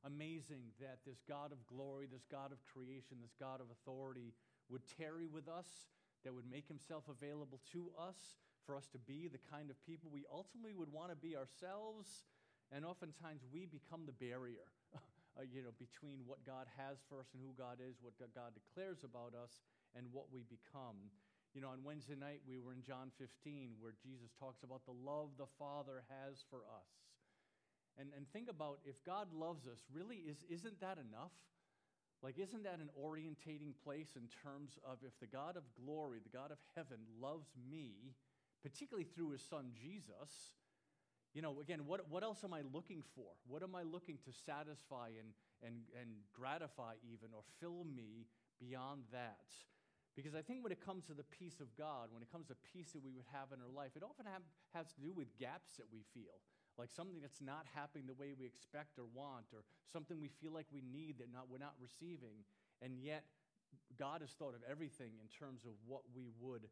amazing that this God of glory, this God of creation, this God of authority would tarry with us, that would make himself available to us for us to be the kind of people we ultimately would want to be ourselves. And oftentimes we become the barrier, between what God has for us and who God is, what God declares about us, and what we become. On Wednesday night we were in John 15, where Jesus talks about the love the Father has for us. And think about, if God loves us, really, isn't that enough? Like, isn't that an orientating place in terms of, if the God of glory, the God of heaven, loves me, particularly through his son Jesus, again, what else am I looking for? What am I looking to satisfy and gratify even, or fill me beyond that? Because I think when it comes to the peace of God, when it comes to peace that we would have in our life, it often has to do with gaps that we feel. Like something that's not happening the way we expect or want, or something we feel like we need that we're not receiving. And yet, God has thought of everything in terms of what we would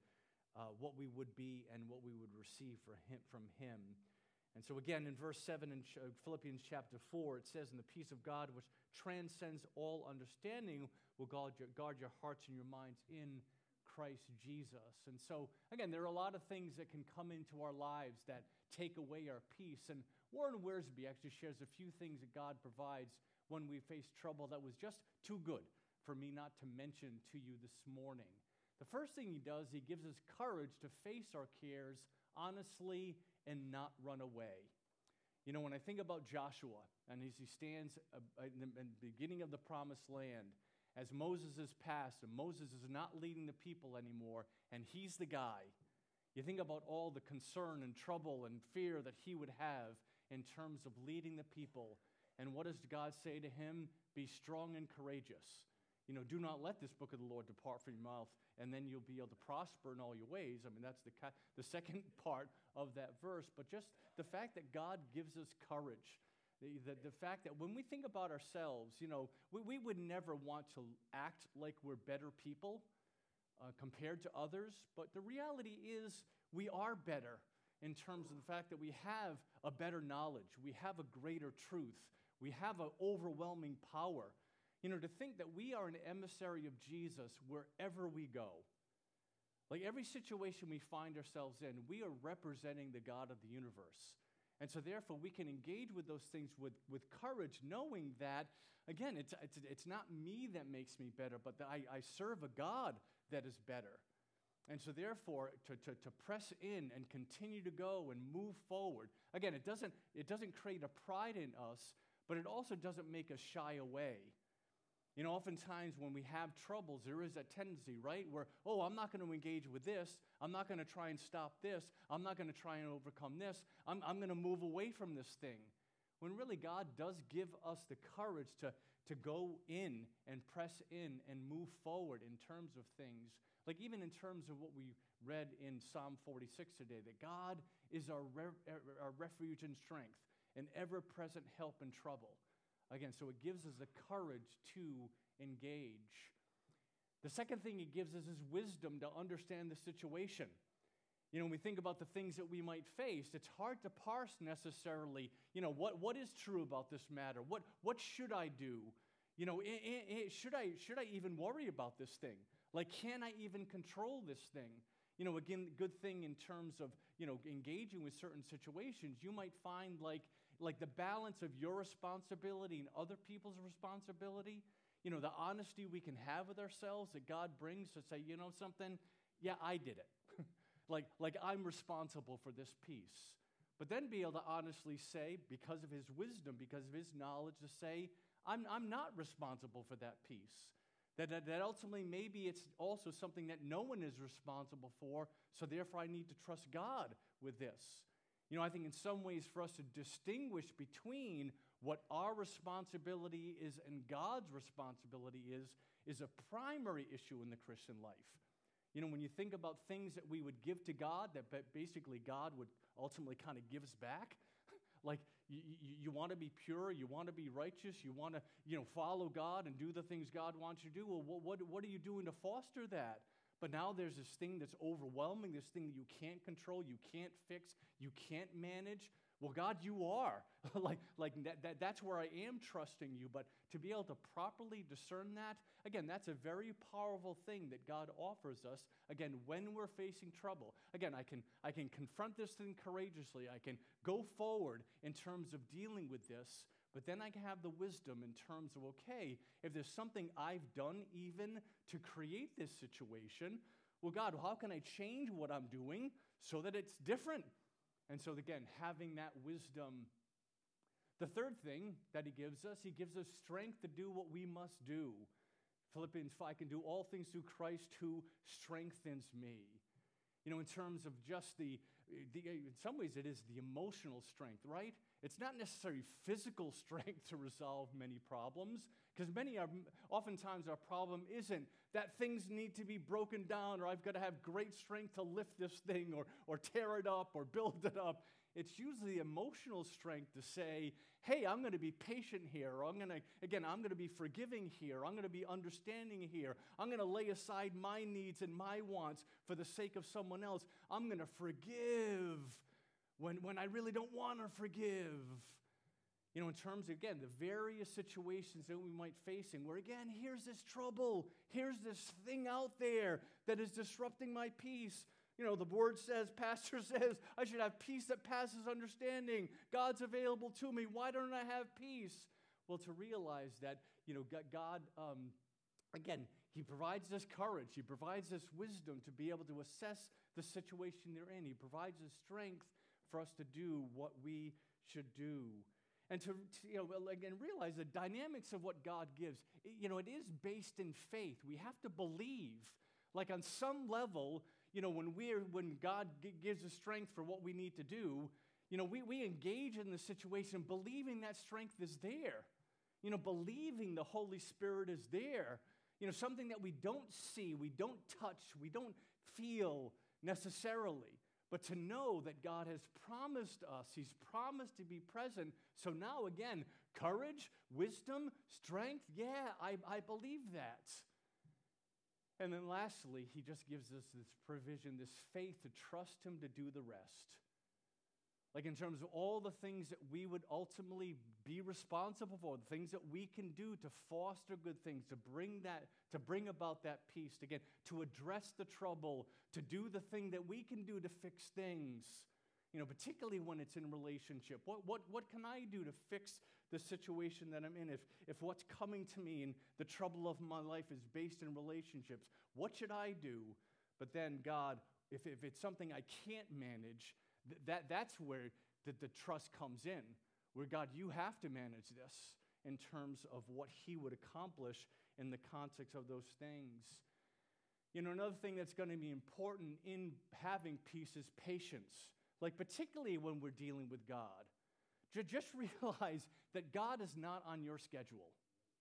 be and what we would receive from him. And so again, in verse 7 in Philippians chapter 4, it says, "And the peace of God, which transcends all understanding, will guard your hearts and your minds in Christ Jesus." And so, again, there are a lot of things that can come into our lives that take away our peace. And Warren Wiersbe actually shares a few things that God provides when we face trouble that was just too good for me not to mention to you this morning. The first thing he does, he gives us courage to face our cares honestly and not run away. When I think about Joshua, and as he stands in the beginning of the promised land, as Moses is passed, and Moses is not leading the people anymore, and he's the guy, you think about all the concern and trouble and fear that he would have in terms of leading the people. And what does God say to him? Be strong and courageous. Do not let this book of the Lord depart from your mouth, and then you'll be able to prosper in all your ways. I mean, that's the second part of that verse. But just the fact that God gives us courage, the fact that when we think about ourselves, we would never want to act like we're better people compared to others. But the reality is we are better in terms of the fact that we have a better knowledge. We have a greater truth. We have an overwhelming power. To think that we are an emissary of Jesus wherever we go. Like every situation we find ourselves in, we are representing the God of the universe. And so therefore we can engage with those things with courage, knowing that, again, it's not me that makes me better, but that I serve a God that is better. And so therefore, to press in and continue to go and move forward, again, it doesn't create a pride in us, but it also doesn't make us shy away. Oftentimes when we have troubles, there is that tendency, right, where, I'm not going to engage with this. I'm not going to try and stop this. I'm not going to try and overcome this. I'm going to move away from this thing. When really God does give us the courage to go in and press in and move forward in terms of things. Like even in terms of what we read in Psalm 46 today, that God is our refuge and strength, an ever-present help in trouble. Again, so it gives us the courage to engage. The second thing it gives us is wisdom to understand the situation. When we think about the things that we might face, it's hard to parse necessarily, what is true about this matter? What should I do? Should I even worry about this thing? Like, can I even control this thing? Again, good thing in terms of, engaging with certain situations, you might find like the balance of your responsibility and other people's responsibility, the honesty we can have with ourselves that God brings to say, something, yeah, I did it. like I'm responsible for this piece. But then be able to honestly say, because of his wisdom, because of his knowledge, to say, I'm not responsible for that piece. That ultimately maybe it's also something that no one is responsible for, so therefore I need to trust God with this. I think in some ways for us to distinguish between what our responsibility is and God's responsibility is a primary issue in the Christian life. When you think about things that we would give to God, that basically God would ultimately kind of give us back, like you want to be pure, you want to be righteous, you want to follow God and do the things God wants you to do. Well, what are you doing to foster that? But now there's this thing that's overwhelming, this thing that you can't control, you can't fix, you can't manage. Well, God, you are. That's where I am trusting you. But to be able to properly discern that, again, that's a very powerful thing that God offers us, again, when we're facing trouble. Again, I can confront this thing courageously. I can go forward in terms of dealing with this. But then I can have the wisdom in terms of, okay, if there's something I've done even to create this situation, well, God, how can I change what I'm doing so that it's different? And so, again, having that wisdom. The third thing that he gives us strength to do what we must do. Philippians 5, I can do all things through Christ who strengthens me. You know, in terms of just in some ways it is the emotional strength, right? It's not necessarily physical strength to resolve many problems, because oftentimes our problem isn't that things need to be broken down, or I've got to have great strength to lift this thing, or tear it up, or build it up. It's usually emotional strength to say, hey, I'm going to be patient here, or I'm going to be forgiving here, I'm going to be understanding here, I'm going to lay aside my needs and my wants for the sake of someone else. I'm going to forgive when I really don't want to forgive. You know, in terms of, again, the various situations that we might facing, where, again, here's this trouble, here's this thing out there that is disrupting my peace. You know, the word says, pastor says, I should have peace that passes understanding. God's available to me. Why don't I have peace? Well, to realize that, you know, God, again, he provides this courage. He provides this wisdom to be able to assess the situation they're in. He provides the strength for us to do what we should do. And to again, realize the dynamics of what God gives, you know, it is based in faith. We have to believe, like on some level, you know, when God gives us strength for what we need to do, you know, we engage in the situation believing that strength is there. You know, believing the Holy Spirit is there. You know, something that we don't see, we don't touch, we don't feel necessarily. But to know that God has promised us, he's promised to be present. So now, again, courage, wisdom, strength, yeah, I believe that. And then lastly, he just gives us this provision, this faith to trust him to do the rest. Like in terms of all the things that we would ultimately be responsible for, the things that we can do to foster good things, to bring about that peace, again, to address the trouble, to do the thing that we can do to fix things. You know, particularly when it's in relationship. What can I do to fix the situation that I'm in? If what's coming to me and the trouble of my life is based in relationships, what should I do? But then God, if it's something I can't manage, that's where the trust comes in, where God, you have to manage this in terms of what he would accomplish in the context of those things. You know, another thing that's going to be important in having peace is patience. Like particularly when we're dealing with God. Just realize that God is not on your schedule.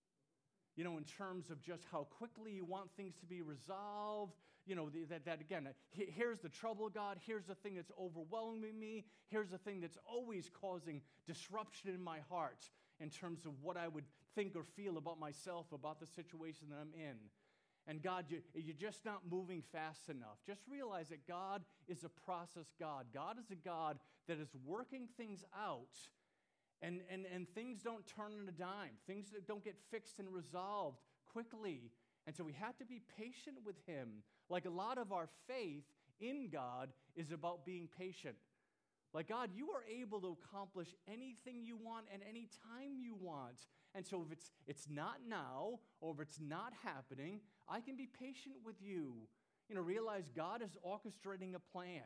You know, in terms of just how quickly you want things to be resolved. You know, that again, here's the trouble, God. Here's the thing that's overwhelming me. Here's the thing that's always causing disruption in my heart in terms of what I would think or feel about myself, about the situation that I'm in. And God, you're just not moving fast enough. Just realize that God is a process God. God is a God that is working things out. And things don't turn on a dime. Things that don't get fixed and resolved quickly. And so we have to be patient with him. Like a lot of our faith in God is about being patient. Like, God, you are able to accomplish anything you want at any time you want. And so if it's not now, or if it's not happening, I can be patient with you. You know, realize God is orchestrating a plan.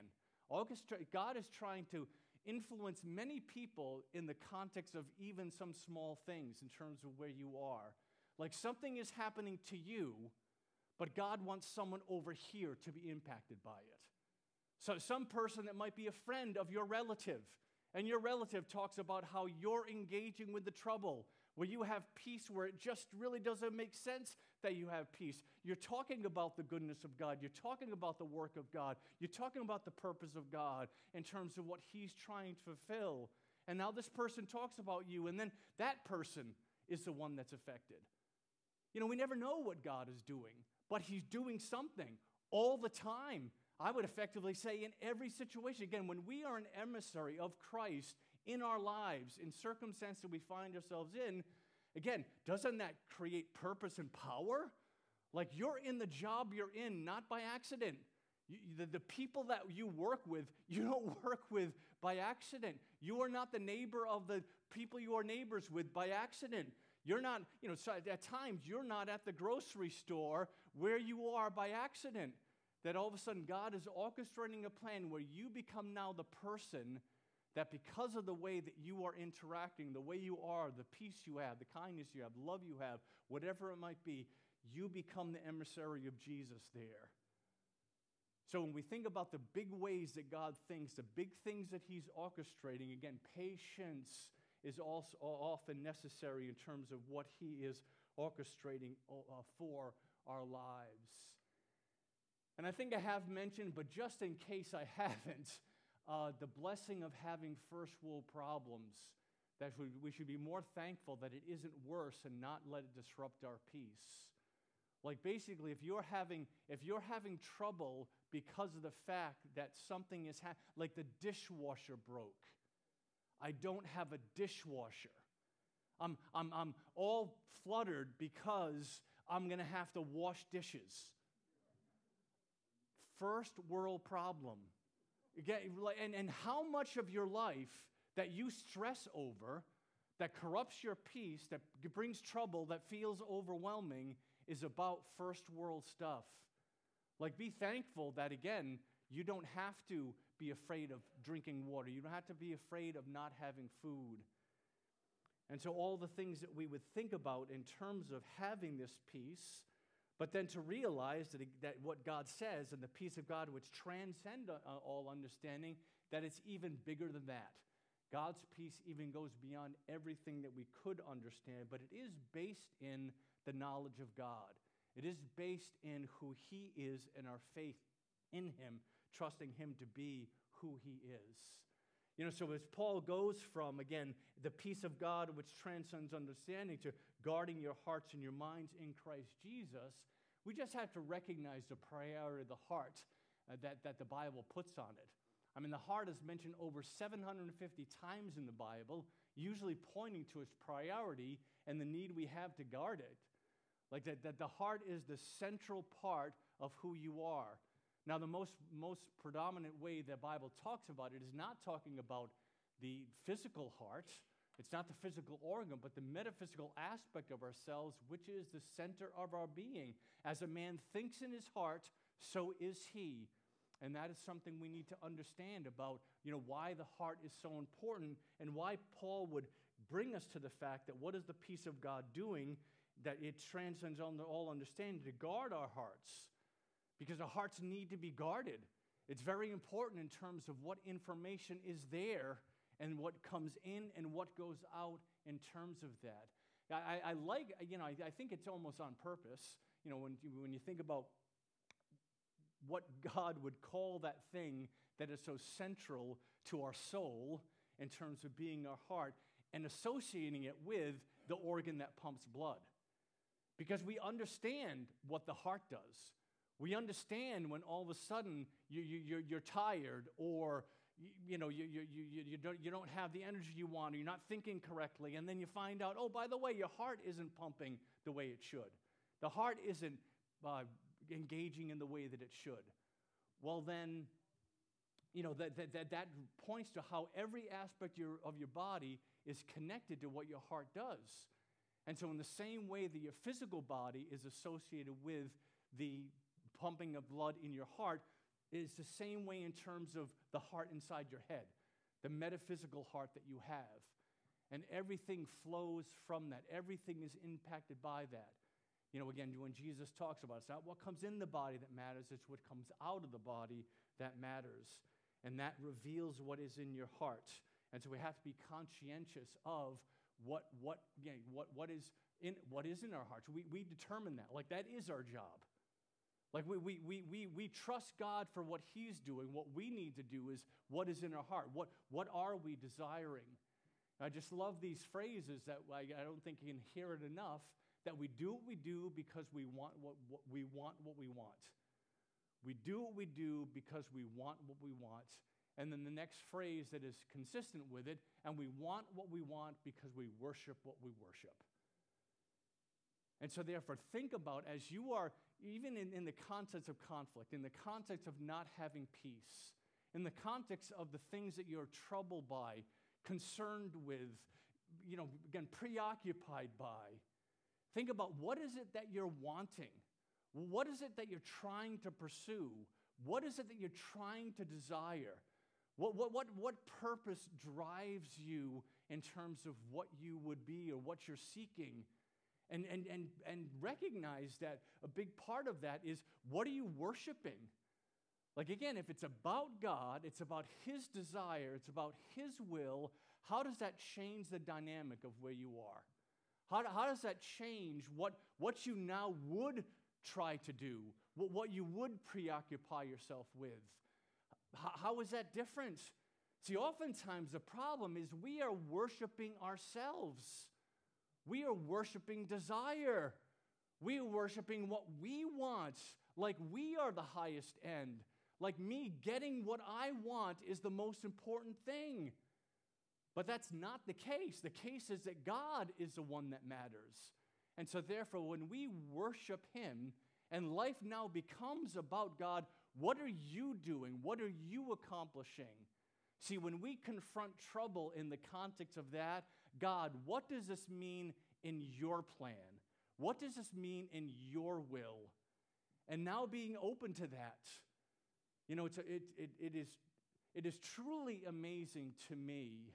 God is trying to influence many people in the context of even some small things in terms of where you are. Like something is happening to you, but God wants someone over here to be impacted by it. So some person that might be a friend of your relative, and your relative talks about how you're engaging with the trouble, where you have peace, where it just really doesn't make sense that you have peace. You're talking about the goodness of God. You're talking about the work of God. You're talking about the purpose of God in terms of what he's trying to fulfill. And now this person talks about you, and then that person is the one that's affected. You know, we never know what God is doing, but he's doing something all the time. I would effectively say in every situation. Again, when we are an emissary of Christ in our lives, in circumstances we find ourselves in, again, doesn't that create purpose and power? Like, you're in the job you're in, not by accident. The people that you work with, you don't work with by accident. You are not the neighbor of the people you are neighbors with by accident. You're not, so at times, you're not at the grocery store where you are by accident. That all of a sudden, God is orchestrating a plan where you become now the person that, because of the way that you are interacting, the way you are, the peace you have, the kindness you have, love you have, whatever it might be, you become the emissary of Jesus there. So when we think about the big ways that God thinks, the big things that he's orchestrating, again, patience is also often necessary in terms of what he is orchestrating for our lives. And I think I have mentioned, but just in case I haven't, the blessing of having first world problems, that we should be more thankful that it isn't worse and not let it disrupt our peace. Like, basically, if you're having trouble because of the fact that something is like the dishwasher broke. I don't have a dishwasher. I'm all fluttered because I'm going to have to wash dishes. First world problem. Again, and how much of your life that you stress over, that corrupts your peace, that brings trouble, that feels overwhelming, is about first world stuff. Like, be thankful that, again, you don't have to be afraid of drinking water. You don't have to be afraid of not having food. And so all the things that we would think about in terms of having this peace, but then to realize that what God says and the peace of God which transcends all understanding, that it's even bigger than that. God's peace even goes beyond everything that we could understand, but it is based in the knowledge of God. It is based in who he is and our faith in him, trusting him to be who he is. So as Paul goes from, again, the peace of God which transcends understanding to guarding your hearts and your minds in Christ Jesus, we just have to recognize the priority of the heart that the Bible puts on it. I mean, the heart is mentioned over 750 times in the Bible, usually pointing to its priority and the need we have to guard it. Like that the heart is the central part of who you are. Now, the most predominant way the Bible talks about it is not talking about the physical heart. It's not the physical organ, but the metaphysical aspect of ourselves, which is the center of our being. As a man thinks in his heart, so is he. And that is something we need to understand about, why the heart is so important and why Paul would bring us to the fact that what is the peace of God doing, that it transcends all understanding to guard our hearts. Because our hearts need to be guarded. It's very important in terms of what information is there and what comes in and what goes out in terms of that. I think it's almost on purpose, when you think about what God would call that thing that is so central to our soul in terms of being our heart and associating it with the organ that pumps blood. Because we understand what the heart does. We understand when all of a sudden you're tired or you don't have the energy you want or you're not thinking correctly, and then you find out, oh, by the way, your heart isn't pumping the way it should. The heart isn't engaging in the way that it should. Well, then, that points to how every aspect of your body is connected to what your heart does. And so in the same way that your physical body is associated with the pumping of blood in your heart, is the same way in terms of the heart inside your head, the metaphysical heart that you have. And everything flows from that. Everything is impacted by that. Again, when Jesus talks about it, it's not what comes in the body that matters, it's what comes out of the body that matters. And that reveals what is in your heart. And so we have to be conscientious of what is in our hearts. We determine that. Like, that is our job. Like, we trust God for what he's doing. What we need to do is what is in our heart. What are we desiring? I just love these phrases that I don't think you can hear it enough, that we do what we do because we want what we want. We do what we do because we want what we want. And then the next phrase that is consistent with it, and we want what we want because we worship what we worship. And so therefore, think about, as you are, even in the context of conflict, in the context of not having peace, in the context of the things that you're troubled by, concerned with, again, preoccupied by, think about what is it that you're wanting? What is it that you're trying to pursue? What is it that you're trying to desire? What purpose drives you in terms of what you would be or what you're seeking? And recognize that a big part of that is, what are you worshiping? Like, again, if it's about God, it's about His desire, it's about His will, how does that change the dynamic of where you are? How does that change what you now would try to do, what you would preoccupy yourself with? How is that different? See, oftentimes the problem is we are worshiping ourselves. We are worshiping desire. We are worshiping what we want, like we are the highest end. Like me getting what I want is the most important thing. But that's not the case. The case is that God is the one that matters. And so therefore, when we worship Him and life now becomes about God, what are you doing? What are you accomplishing? See, when we confront trouble in the context of that, God, what does this mean in your plan? What does this mean in your will? And now being open to that. It is truly amazing to me.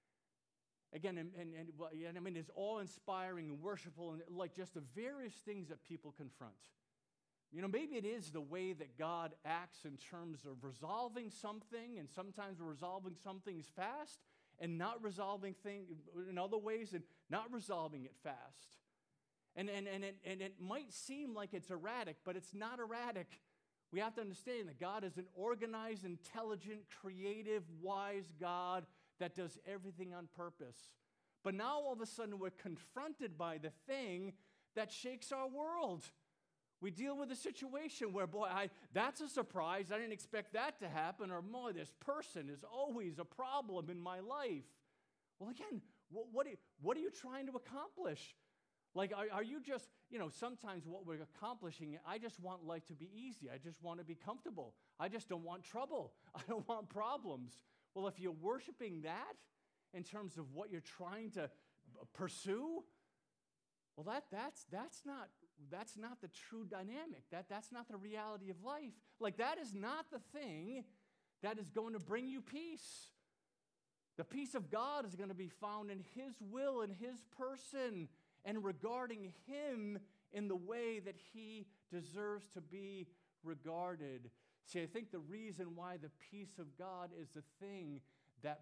Again, and I mean, it's awe-inspiring and worshipful, and like just the various things that people confront. Maybe it is the way that God acts in terms of resolving something, and sometimes we're resolving some things fast, and not resolving things in other ways, and not resolving it fast. And it might seem like it's erratic, but it's not erratic. We have to understand that God is an organized, intelligent, creative, wise God that does everything on purpose. But now all of a sudden we're confronted by the thing that shakes our world. We deal with a situation where, boy, that's a surprise. I didn't expect that to happen. Or, boy, this person is always a problem in my life. Well, again, what are you trying to accomplish? Like, are you just, sometimes what we're accomplishing, I just want life to be easy. I just want to be comfortable. I just don't want trouble. I don't want problems. Well, if you're worshiping that in terms of what you're trying to pursue, well, that's not the true dynamic. That's not the reality of life. Like, that is not the thing that is going to bring you peace. The peace of God is going to be found in His will and His person, and regarding Him in the way that He deserves to be regarded. See, I think the reason why the peace of God is the thing that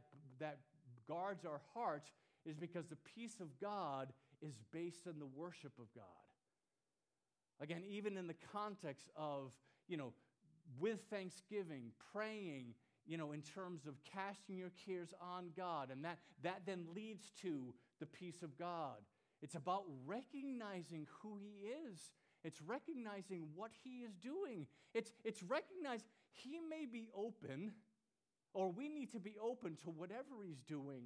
guards our heart is because the peace of God is based on the worship of God. Again, even in the context of, with thanksgiving, praying, in terms of casting your cares on God, and that then leads to the peace of God. It's about recognizing who He is. It's recognizing what He is doing. It's recognize He may be open, or we need to be open to whatever He's doing.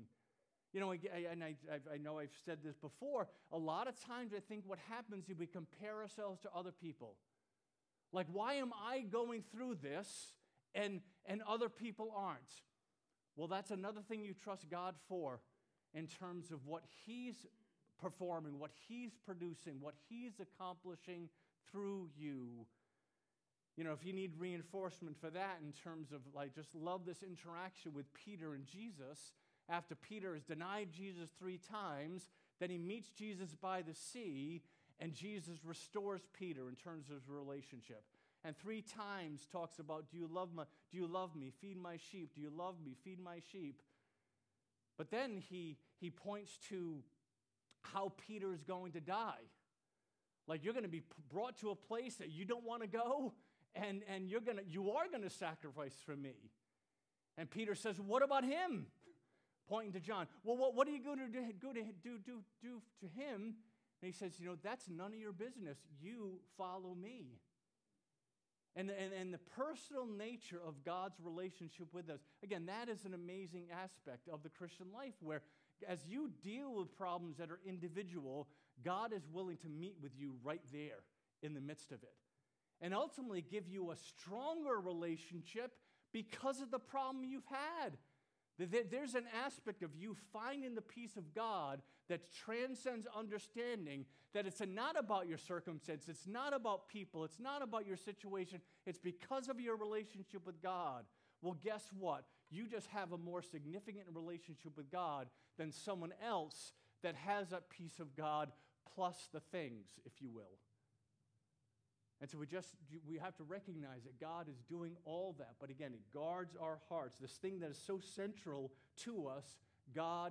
I know I've said this before, a lot of times I think what happens is we compare ourselves to other people. Like, why am I going through this and other people aren't? Well, that's another thing you trust God for in terms of what He's performing, what He's producing, what He's accomplishing through you. If you need reinforcement for that in terms of, like, just love this interaction with Peter and Jesus. After Peter has denied Jesus 3 times, then he meets Jesus by the sea, and Jesus restores Peter in terms of his relationship. And 3 times talks about, do you love me? Feed my sheep. Do you love me? Feed my sheep. But then he points to how Peter is going to die. Like, you're going to be brought to a place that you don't want to go, and you are going to sacrifice for me. And Peter says, what about him? Pointing to John. Well, what are you going to do to him? And he says, that's none of your business. You follow me. And the personal nature of God's relationship with us. Again, that is an amazing aspect of the Christian life where as you deal with problems that are individual, God is willing to meet with you right there in the midst of it. And ultimately give you a stronger relationship because of the problem you've had. There's an aspect of you finding the peace of God that transcends understanding, that it's not about your circumstance, it's not about people, it's not about your situation, it's because of your relationship with God. Well, guess what? You just have a more significant relationship with God than someone else that has that peace of God plus the things, if you will. And so we have to recognize that God is doing all that. But again, it guards our hearts. This thing that is so central to us, God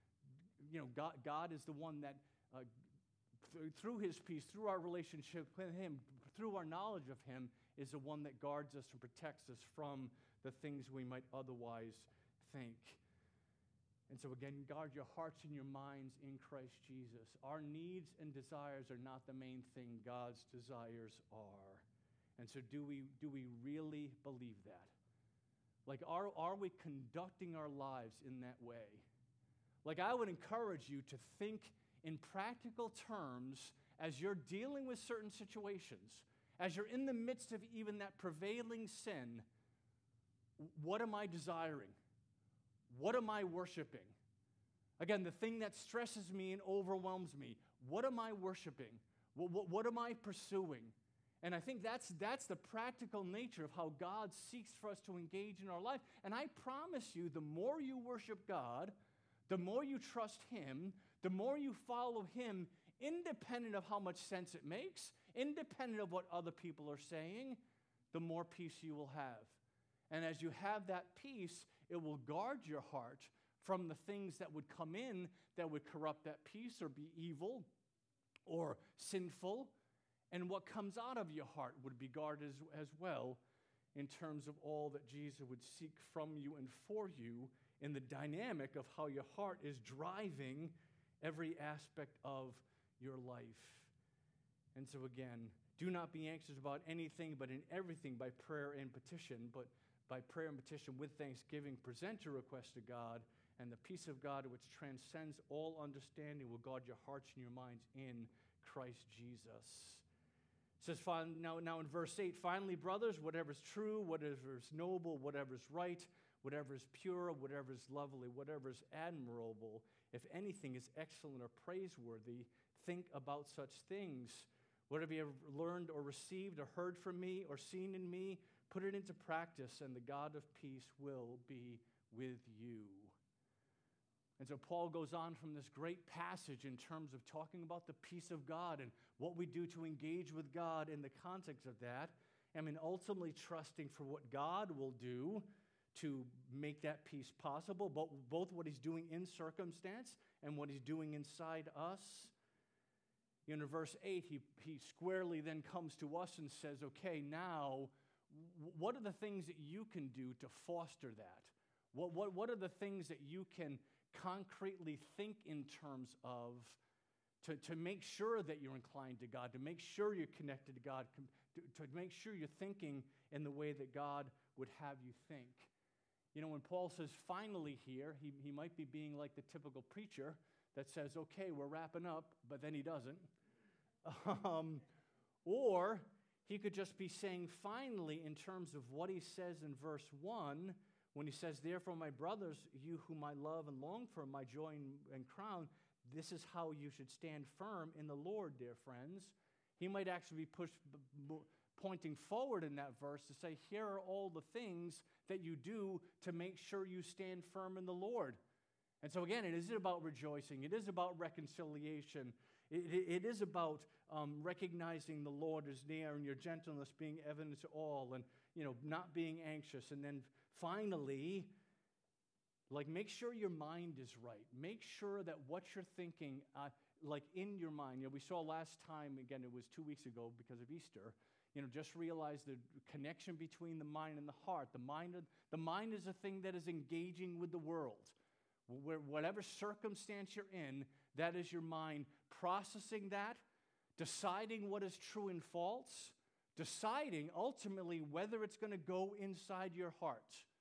is the one that through his peace, through our relationship with him, through our knowledge of him, is the one that guards us and protects us from the things we might otherwise think. And so again, guard your hearts and your minds in Christ Jesus. Our needs and desires are not the main thing. God's desires are. And so do we really believe that? Like, are we conducting our lives in that way? Like, I would encourage you to think in practical terms as you're dealing with certain situations, as you're in the midst of even that prevailing sin. What am I desiring? What am I worshiping? Again, the thing that stresses me and overwhelms me. What am I worshiping? What am I pursuing? And I think that's the practical nature of how God seeks for us to engage in our life. And I promise you, the more you worship God, the more you trust him, the more you follow him, independent of how much sense it makes, independent of what other people are saying, the more peace you will have. And as you have that peace, it will guard your heart from the things that would come in that would corrupt that peace or be evil or sinful. And what comes out of your heart would be guarded as well in terms of all that Jesus would seek from you and for you in the dynamic of how your heart is driving every aspect of your life. And so again, do not be anxious about anything, but in everything by prayer and petition, but by prayer and petition with thanksgiving, present your request to God, and the peace of God, which transcends all understanding, will guard your hearts and your minds in Christ Jesus. It says now in verse 8, finally, brothers, whatever is true, whatever is noble, whatever is right, whatever is pure, whatever is lovely, whatever is admirable, if anything is excellent or praiseworthy, think about such things. Whatever you have learned or received or heard from me or seen in me, put it into practice, and the God of peace will be with you. And so Paul goes on from this great passage in terms of talking about the peace of God and what we do to engage with God in the context of that. I mean, ultimately trusting for what God will do to make that peace possible, both what he's doing in circumstance and what he's doing inside us. In verse 8, he squarely then comes to us and says, okay, now, what are the things that you can do to foster that? What are the things that you can concretely think in terms of to make sure that you're inclined to God, to make sure you're connected to God, to make sure you're thinking in the way that God would have you think? You know, when Paul says finally here, he might be being like the typical preacher that says, okay, we're wrapping up, but then he doesn't. Or he could just be saying finally in terms of what he says in verse 1, when he says, therefore, my brothers, you whom I love and long for, my joy and crown, this is how you should stand firm in the Lord, dear friends. He might actually be pointing forward in that verse to say, here are all the things that you do to make sure you stand firm in the Lord. And so again, it is about rejoicing. It is about reconciliation. It is about recognizing the Lord is near and your gentleness being evident to all and, not being anxious. And then finally, make sure your mind is right. Make sure that what you're thinking, in your mind. We saw last time, again, it was 2 weeks ago because of Easter, just realize the connection between the mind and the heart. The mind is a thing that is engaging with the world. Whatever circumstance you're in, that is your mind processing that, deciding what is true and false, deciding ultimately whether it's going to go inside your heart.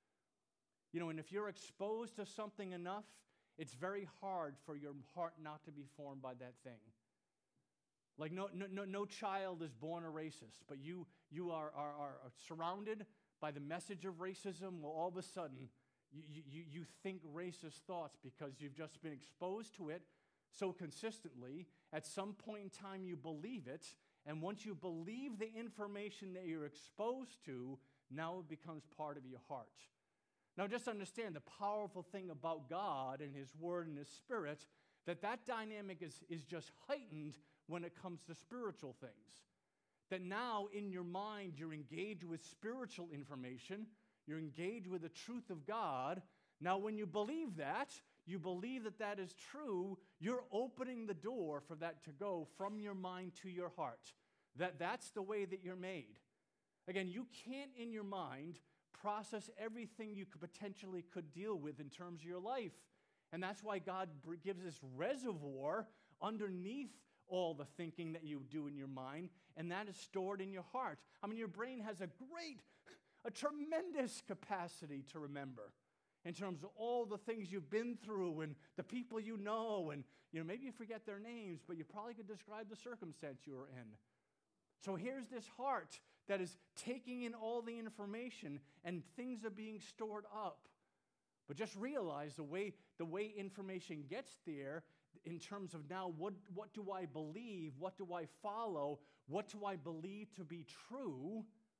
And if you're exposed to something enough, it's very hard for your heart not to be formed by that thing. Like no child is born a racist, but you are surrounded by the message of racism. Well, all of a sudden, you think racist thoughts because you've just been exposed to it so consistently. At some point in time, you believe it, and once you believe the information that you're exposed to, now it becomes part of your heart. Now, just understand the powerful thing about God and His Word and His Spirit, that dynamic is just heightened when it comes to spiritual things. That now in your mind you're engaged with spiritual information, you're engaged with the truth of God. Now when you believe that that is true, you're opening the door for that to go from your mind to your heart. That's the way that you're made. Again, you can't in your mind process everything you potentially could deal with in terms of your life. And that's why God gives this reservoir underneath all the thinking that you do in your mind, and that is stored in your heart. I mean, your brain has a tremendous capacity to remember in terms of all the things you've been through and the people you know, and maybe you forget their names, but you probably could describe the circumstance you were in. So here's this heart that is taking in all the information, and things are being stored up. But just realize the way information gets there in terms of now what do I believe, what do I follow, what do I believe to be true,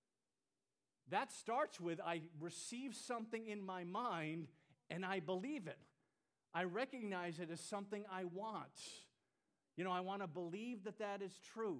that starts with I receive something in my mind and I believe it. I recognize it as something I want. I want to believe that is true.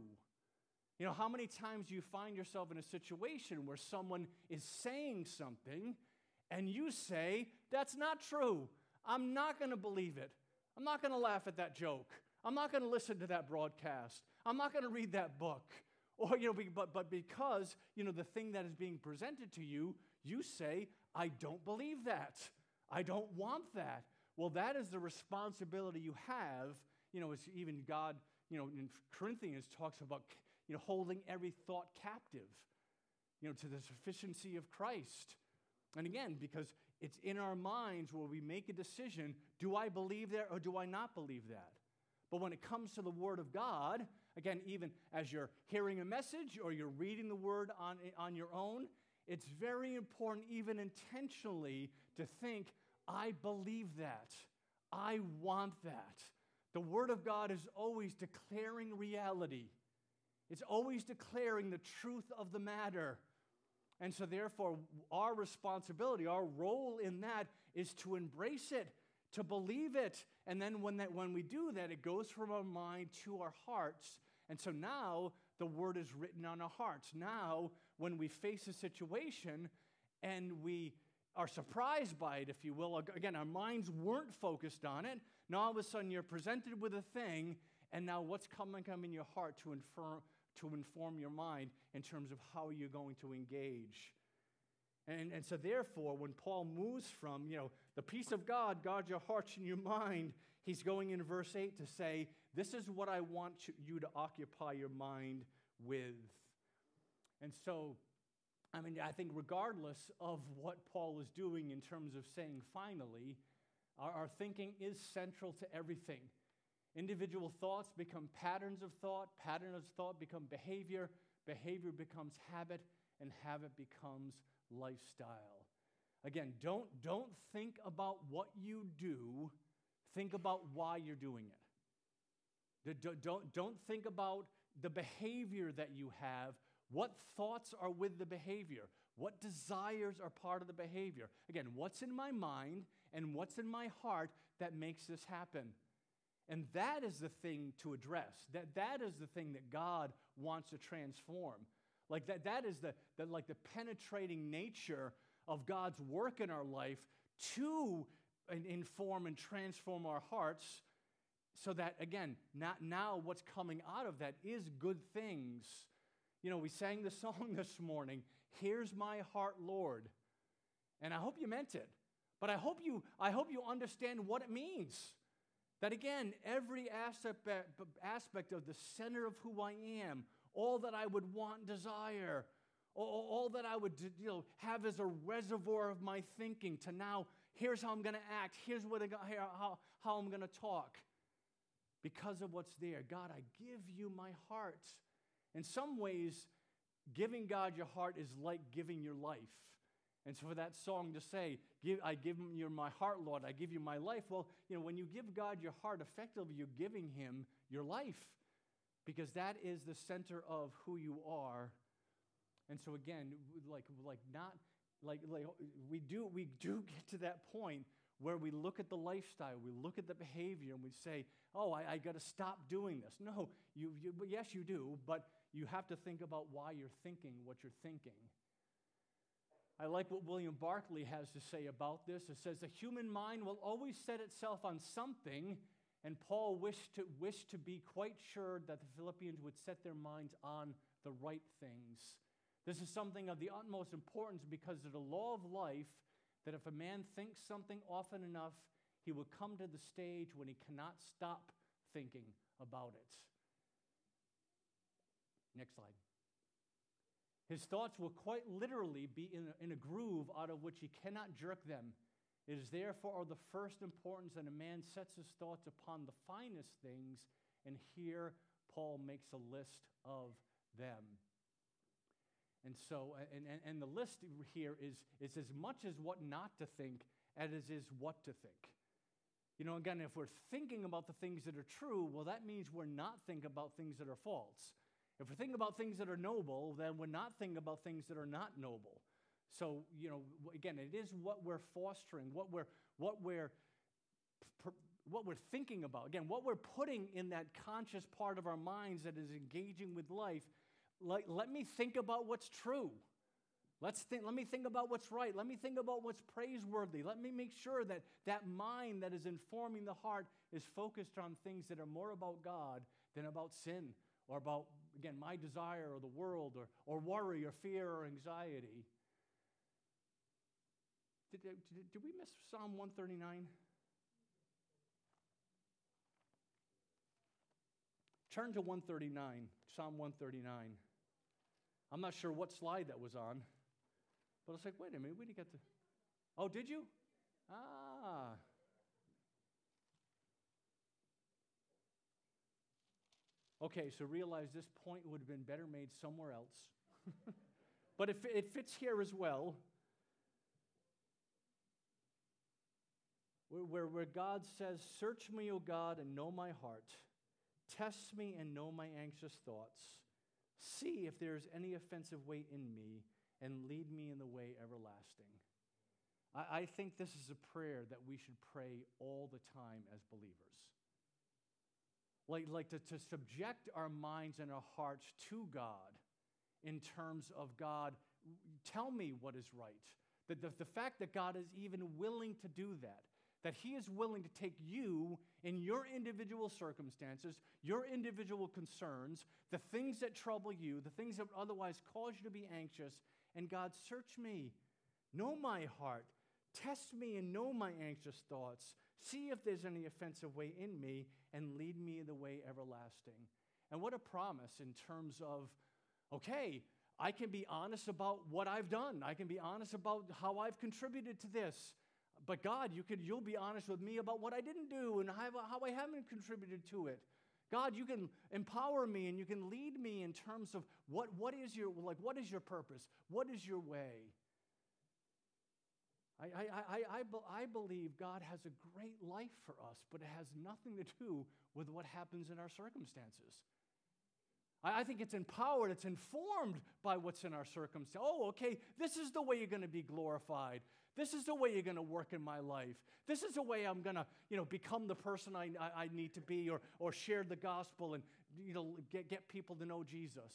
How many times do you find yourself in a situation where someone is saying something and you say, that's not true. I'm not going to believe it. I'm not going to laugh at that joke. I'm not going to listen to that broadcast. I'm not going to read that book. Or, but because, the thing that is being presented to you, you say, I don't believe that. I don't want that. Well, that is the responsibility you have. As even God, in Corinthians talks about, holding every thought captive, to the sufficiency of Christ. And again, because it's in our minds where we make a decision, do I believe that or do I not believe that? But when it comes to the Word of God, again, even as you're hearing a message or you're reading the Word on your own, it's very important, even intentionally, to think, I believe that. I want that. The Word of God is always declaring reality. It's always declaring the truth of the matter. And so therefore, our responsibility, our role in that is to embrace it, to believe it. And then when we do that, it goes from our mind to our hearts. And so now the Word is written on our hearts. Now, when we face a situation and we are surprised by it, if you will, again, our minds weren't focused on it. Now all of a sudden you're presented with a thing, and now what's coming in your heart to inform your mind in terms of how you're going to engage. And so therefore, when Paul moves from, the peace of God guards your hearts and your mind, he's going in verse 8 to say, this is what I want you to occupy your mind with. And so, I think regardless of what Paul is doing in terms of saying finally, our thinking is central to everything. Individual thoughts become patterns of thought become behavior becomes habit, and habit becomes lifestyle. Again, don't think about what you do, think about why you're doing it. Don't think about the behavior that you have. What thoughts are with the behavior? What desires are part of the behavior? Again, what's in my mind and what's in my heart that makes this happen? And that is the thing to address. That is the thing that God wants to transform. Like that is the penetrating nature of God's work in our life to inform and transform our hearts, so that, again, not now what's coming out of that is good things. We sang the song this morning, "Here's my heart, Lord." And I hope you meant it. But I hope you understand what it means. That again, every aspect of the center of who I am, all that I would want and desire, all that I would have as a reservoir of my thinking, to now, here's how I'm going to act, here's how I'm going to talk. Because of what's there. God, I give you my heart. In some ways, giving God your heart is like giving your life. And so for that song to say, I give you my heart, Lord, I give you my life. Well, when you give God your heart, effectively you're giving him your life. Because that is the center of who you are. And so again, we do get to that point where we look at the lifestyle, we look at the behavior, and we say, oh, I got to stop doing this. No, yes, you do, but you have to think about why you're thinking what you're thinking. I like what William Barclay has to say about this. It says, the human mind will always set itself on something, and Paul wished to be quite sure that the Philippians would set their minds on the right things. This is something of the utmost importance because of the law of life, that if a man thinks something often enough, he will come to the stage when he cannot stop thinking about it. Next slide. His thoughts will quite literally be in a groove out of which he cannot jerk them. It is therefore of the first importance that a man sets his thoughts upon the finest things, and here Paul makes a list of them. And so, and the list here is as much as what not to think as it is what to think. Again, if we're thinking about the things that are true, well, that means we're not thinking about things that are false. If we're thinking about things that are noble, then we're not thinking about things that are not noble. So, again, it is what we're fostering, what we're thinking about. Again, what we're putting in that conscious part of our minds that is engaging with life. Let me think about what's true. Let me think about what's right. Let me think about what's praiseworthy. Let me make sure that that mind that is informing the heart is focused on things that are more about God than about sin or about, again, my desire or the world or worry or fear or anxiety. Did we miss Psalm 139? Turn to 139, Psalm 139. I'm not sure what slide that was on, but I was like, wait a minute, we didn't get to... Oh, did you? Ah. Okay, so realize this point would have been better made somewhere else. But it fits here as well. Where God says, search me, O God, and know my heart. Test me and know my anxious thoughts. See if there is any offensive way in me, and lead me in the way everlasting. I think this is a prayer that we should pray all the time as believers. Like to subject our minds and our hearts to God in terms of, God, tell me what is right. The fact that God is even willing to do that he is willing to take you in your individual circumstances, your individual concerns, the things that trouble you, the things that would otherwise cause you to be anxious, and God, search me, know my heart, test me and know my anxious thoughts, see if there's any offensive way in me, and lead me in the way everlasting. And what a promise in terms of, okay, I can be honest about what I've done. I can be honest about how I've contributed to this. But God, you'll be honest with me about what I didn't do and how I haven't contributed to it. God, you can empower me and you can lead me in terms of what is your purpose? What is your way? I believe God has a great life for us, but it has nothing to do with what happens in our circumstances. I think it's empowered, it's informed by what's in our circumstance. Oh, okay, this is the way you're going to be glorified. This is the way you're going to work in my life. This is the way I'm going to, become the person I need to be, or share the gospel and, get people to know Jesus.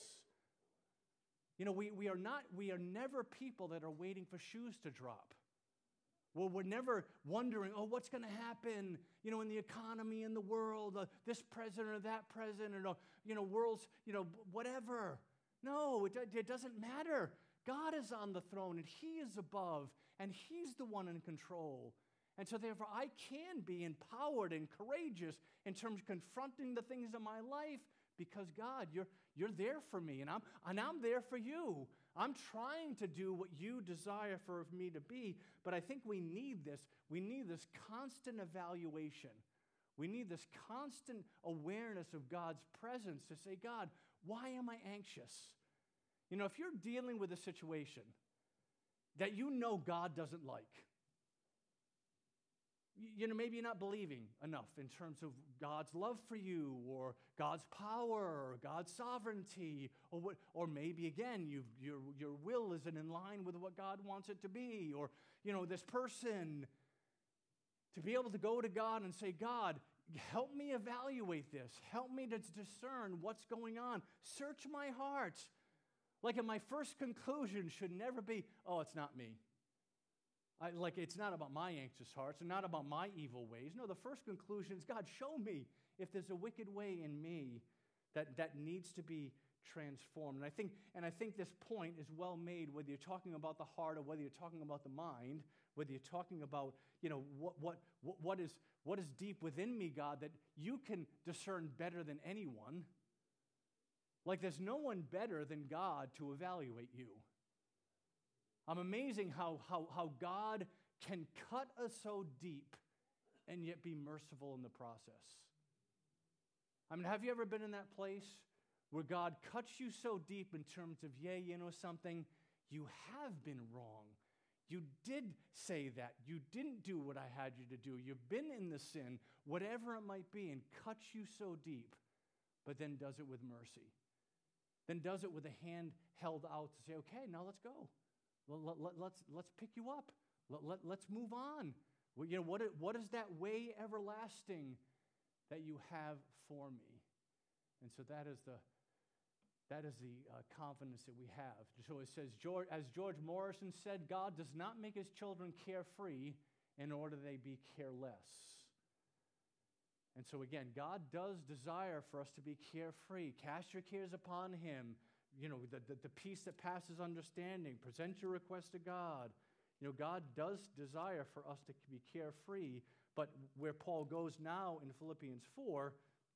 We are never people that are waiting for shoes to drop. Well, we're never wondering, what's going to happen, in the economy, in the world, this president or that president, or, world's, whatever. No, it doesn't matter. God is on the throne, and he is above, and he's the one in control. And so therefore, I can be empowered and courageous in terms of confronting the things of my life because God, you're there for me, and I'm there for you. I'm trying to do what you desire for me to be, but I think we need this. We need this constant evaluation. We need this constant awareness of God's presence to say, God, why am I anxious? You know, if you're dealing with a situation that you know God doesn't like, you know, maybe you're not believing enough in terms of God's love for you, or God's power, or God's sovereignty, or maybe again your will isn't in line with what God wants it to be, or you know, this person, to be able to go to God and say, God, help me evaluate this. Help me to discern what's going on. Search my heart. Like, my first conclusion should never be, oh, it's not me. It's not about my anxious hearts and not about my evil ways. No, the first conclusion is, God, show me if there's a wicked way in me that needs to be transformed. And I think this point is well made, whether you're talking about the heart or whether you're talking about the mind, whether you're talking about, you know, what is deep within me, God, that you can discern better than anyone. Like, there's no one better than God to evaluate you. I'm amazing how God can cut us so deep and yet be merciful in the process. I mean, have you ever been in that place where God cuts you so deep in terms of, yeah, you know something, you have been wrong. You did say that. You didn't do what I had you to do. You've been in the sin, whatever it might be, and cuts you so deep, but then does it with mercy. Then does it with a hand held out to say, okay, now let's go. Let's pick you up. Let's move on. Well, you know, what is that way everlasting that you have for me? And so that is the confidence that we have. So it says, as George Morrison said, God does not make his children carefree in order they be careless. And so again, God does desire for us to be carefree. Cast your cares upon him. You know, the peace that passes understanding. Present your request to God. You know, God does desire for us to be carefree, but where Paul goes now in Philippians 4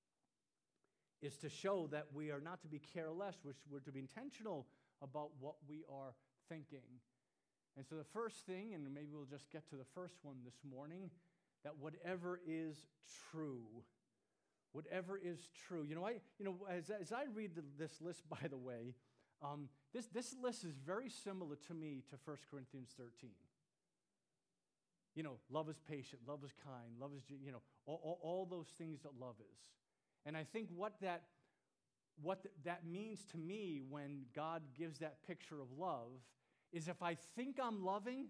is to show that we are not to be careless, we're to be intentional about what we are thinking. And so the first thing, and maybe we'll just get to the first one this morning, that whatever is true. Whatever is true. You know, as I read this list, by the way, this list is very similar to me to 1 Corinthians 13. You know, love is patient, love is kind, love is, you know, all those things that love is. And I think what that means to me when God gives that picture of love is, if I think I'm loving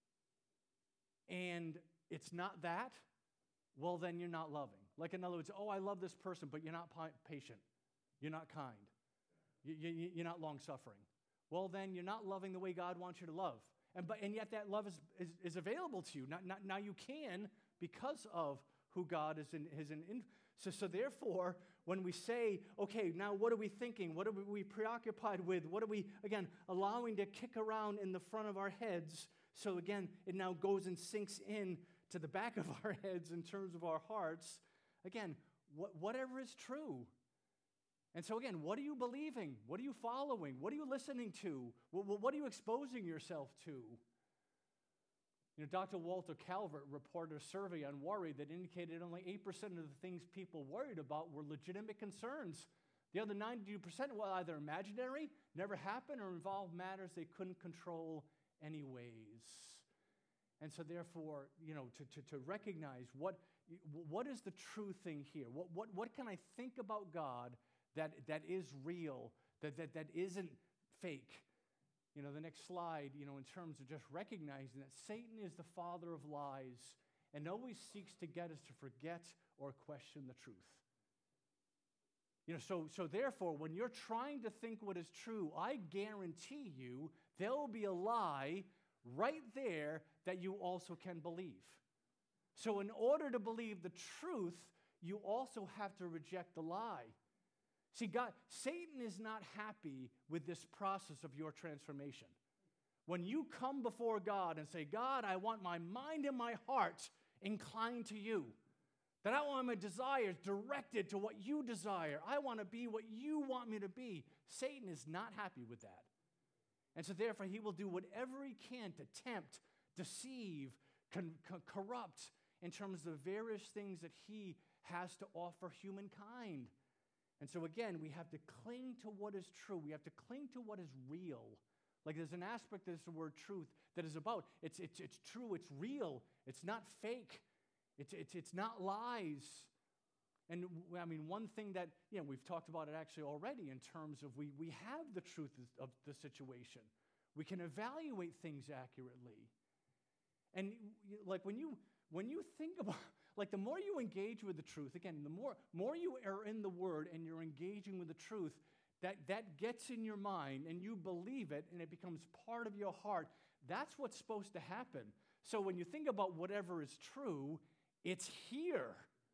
and it's not that, well, then you're not loving. Like, in other words, oh, I love this person, but you're not patient. You're not kind. You're not long-suffering. Well, then you're not loving the way God wants you to love. And yet that love is available to you. Now you can, because of who God is in. So therefore, when we say, okay, now what are we thinking? What are we preoccupied with? What are we, again, allowing to kick around in the front of our heads? So again, it now goes and sinks in to the back of our heads in terms of our hearts. Again, whatever is true. And so again, what are you believing? What are you following? What are you listening to? What are you exposing yourself to? You know, Dr. Walter Calvert reported a survey on worry that indicated only 8% of the things people worried about were legitimate concerns. The other 92% were either imaginary, never happened, or involved matters they couldn't control anyways. And so therefore, you know, to recognize what is the true thing here? What can I think about God that is real, that isn't fake? You know, the next slide, you know, in terms of just recognizing that Satan is the father of lies and always seeks to get us to forget or question the truth. You know, so therefore, when you're trying to think what is true, I guarantee you there will be a lie right there that you also can believe. So in order to believe the truth, you also have to reject the lie. See, Satan is not happy with this process of your transformation. When you come before God and say, God, I want my mind and my heart inclined to you, That I want my desires directed to what you desire. I want to be what you want me to be. Satan is not happy with that. And so therefore, he will do whatever he can to tempt, deceive, corrupt in terms of various things that he has to offer humankind. And so again, we have to cling to what is true. We have to cling to what is real. Like there's an aspect of this word truth that is about, it's true, it's real, it's not fake, it's not lies. And I mean, one thing that, we've talked about it actually already in terms of we have the truth of the situation. We can evaluate things accurately. And like when you think about, like the more you engage with the truth, again, the more you are in the Word and you're engaging with the truth, that gets in your mind and you believe it and it becomes part of your heart. That's what's supposed to happen. So when you think about whatever is true, it's here.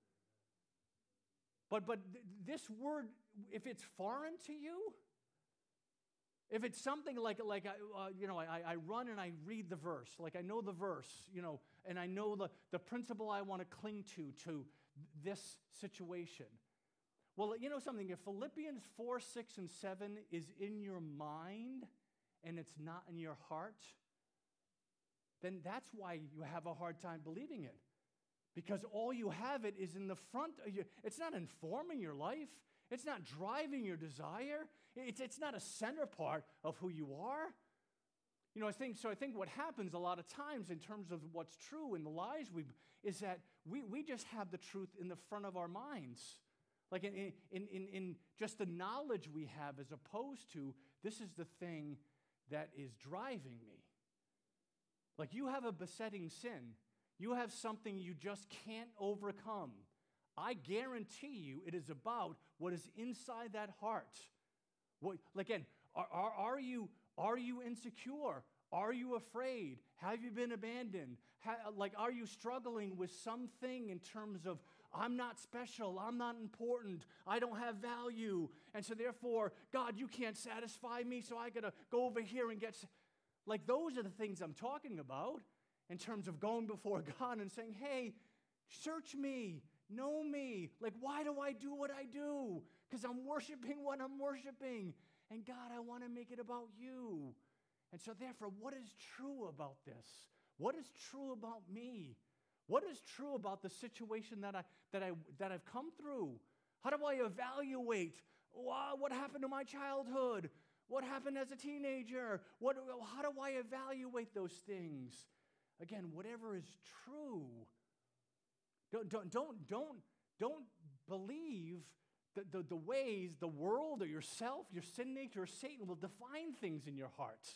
But this word, if it's foreign to you, if it's something like I run and I read the verse, like I know the verse, and I know the principle I want to cling to this situation. Well, something, if Philippians 4, 6, and 7 is in your mind and it's not in your heart, then that's why you have a hard time believing it. Because all you have it is in the front of you. It's not informing your life. It's not driving your desire. It's not a center part of who you are. I think what happens a lot of times in terms of what's true and the lies is that we just have the truth in the front of our minds. Like in just the knowledge we have, as opposed to this is the thing that is driving me. Like you have a besetting sin. You have something you just can't overcome. I guarantee you it is about what is inside that heart. Again, are you insecure? Are you afraid? Have you been abandoned? Are you struggling with something in terms of, I'm not special, I'm not important, I don't have value, and so therefore, God, you can't satisfy me, so I got to go over here and get... Like those are the things I'm talking about in terms of going before God and saying, hey, search me, know me. Like, why do I do what I do? Because I'm worshiping what I'm worshiping. And God, I want to make it about you. And so therefore, what is true about this? What is true about me? What is true about the situation that I've come through? How do I evaluate what happened to my childhood? What happened as a teenager? How do I evaluate those things? Again, whatever is true. Don't believe the ways the world or yourself, your sin nature, or Satan will define things in your heart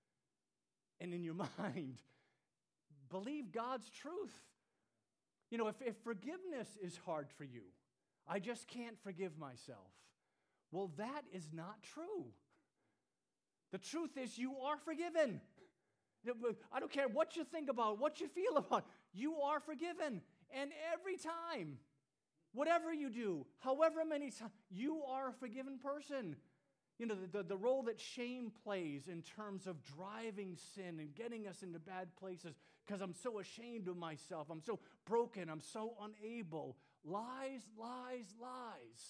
and in your mind. Believe God's truth. If forgiveness is hard for you, I just can't forgive myself. Well, that is not true. The truth is you are forgiven. I don't care what you think about, what you feel about, you are forgiven. And every time, whatever you do, however many times, you are a forgiven person. The role that shame plays in terms of driving sin and getting us into bad places because I'm so ashamed of myself, I'm so broken, I'm so unable. Lies, lies, lies.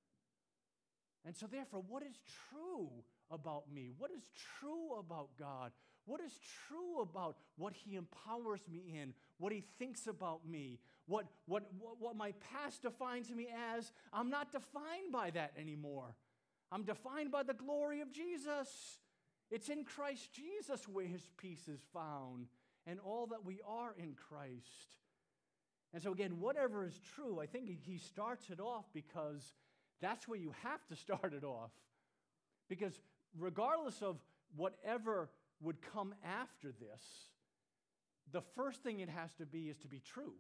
And so therefore, what is true about me? What is true about God? What is true about what He empowers me in? What He thinks about me? What my past defines me as? I'm not defined by that anymore. I'm defined by the glory of Jesus. It's in Christ Jesus where His peace is found, and all that we are in Christ. And so again, whatever is true, I think He starts it off because that's where you have to start it off. Because regardless of whatever would come after this, the first thing it has to be is to be true.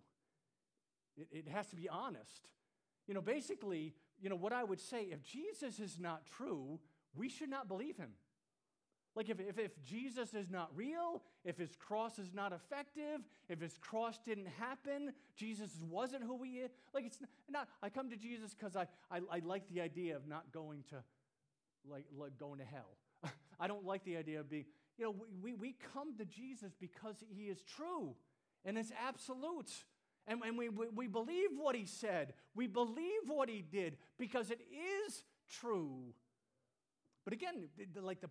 It has to be honest. Basically, what I would say, if Jesus is not true, we should not believe Him. Like if Jesus is not real, if His cross is not effective, if His cross didn't happen, Jesus wasn't who He is. Like it's not I come to Jesus because I like the idea of not going to like going to hell. I don't like the idea of being, we come to Jesus because He is true and it's absolute. And we believe what he said. We believe what he did because it is true. But again, like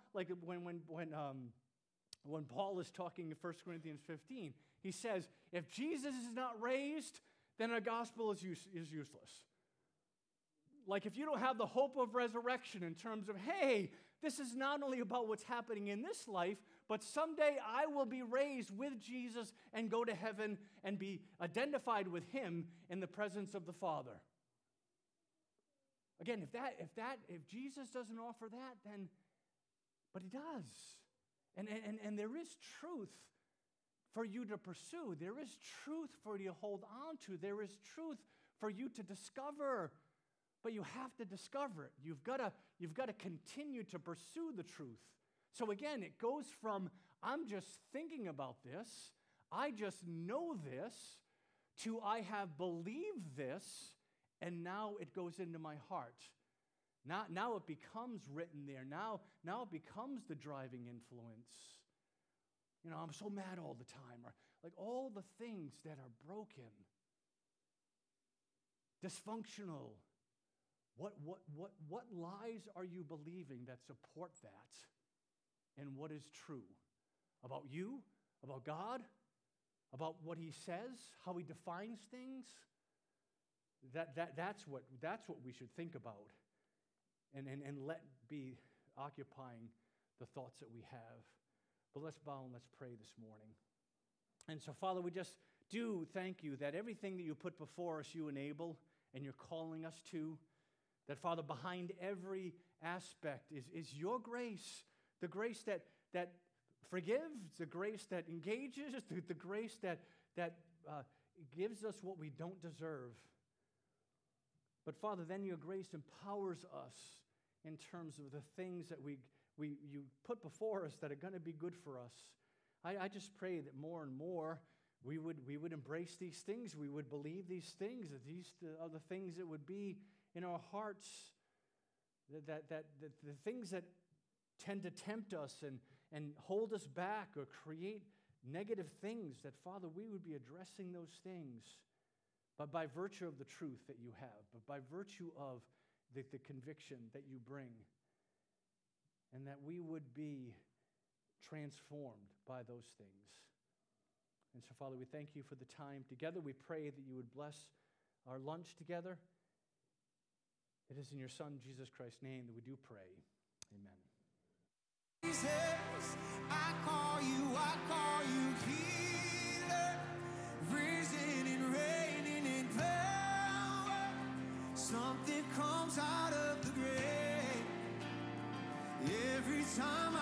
when Paul is talking in 1 Corinthians 15, he says, if Jesus is not raised, then our gospel is useless. Like if you don't have the hope of resurrection in terms of, hey, this is not only about what's happening in this life, but someday I will be raised with Jesus and go to heaven and be identified with him in the presence of the Father. Again, if Jesus doesn't offer that, then, but he does. And there is truth for you to pursue. There is truth for you to hold on to. There is truth for you to discover. But you have to discover it. You've got to continue to pursue the truth. So again, it goes from, I'm just thinking about this, I just know this, to I have believed this, and now it goes into my heart. Now it becomes written there. Now it becomes the driving influence. You know, I'm so mad all the time. Or like all the things that are broken, dysfunctional. What lies are you believing that support that? And what is true about you, about God, about what he says, how he defines things? That's what we should think about and let be occupying the thoughts that we have. But let's bow and let's pray this morning. And so, Father, we just do thank you that everything that you put before us, you enable and you're calling us to. That, Father, behind every aspect is your grace, the grace that forgives, the grace that engages, the grace that gives us what we don't deserve. But, Father, then your grace empowers us in terms of the things that you put before us that are going to be good for us. I just pray that more and more we would embrace these things, we would believe these things, that these are the things that would be in our hearts, that the things that tend to tempt us and hold us back or create negative things, that, Father, we would be addressing those things, but by virtue of the truth that you have, but by virtue of the conviction that you bring, and that we would be transformed by those things. And so, Father, we thank you for the time together. We pray that you would bless our lunch together. It is in your Son, Jesus Christ's name, that we do pray. Amen. Jesus, I call you healer, risen and reigning in power. Something comes out of the grave every time